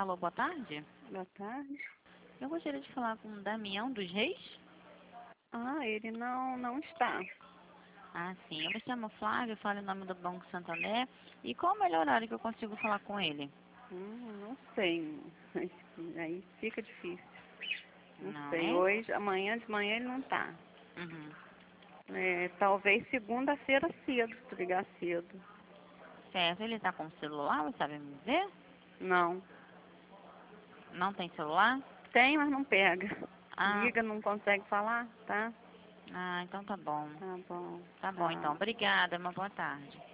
Alô, boa tarde. Boa tarde. Eu gostaria de falar com o Damião dos Reis. Ele não está. Ah, sim. Eu me chamo Flávia, falo em nome do Banco Santander. E qual o melhor horário que eu consigo falar com ele? Não sei. Aí fica difícil. Não Não sei. é? Hoje, amanhã de manhã ele não está. Uhum. Talvez segunda-feira cedo, se tu ligar cedo. Certo. Ele está com celular, você sabe me dizer? Não. Não tem celular? Tem, mas não pega. Ah, Liga, não consegue falar, tá? então tá bom. Tá bom. Tá bom, então. Tchau. Obrigada. Uma boa tarde.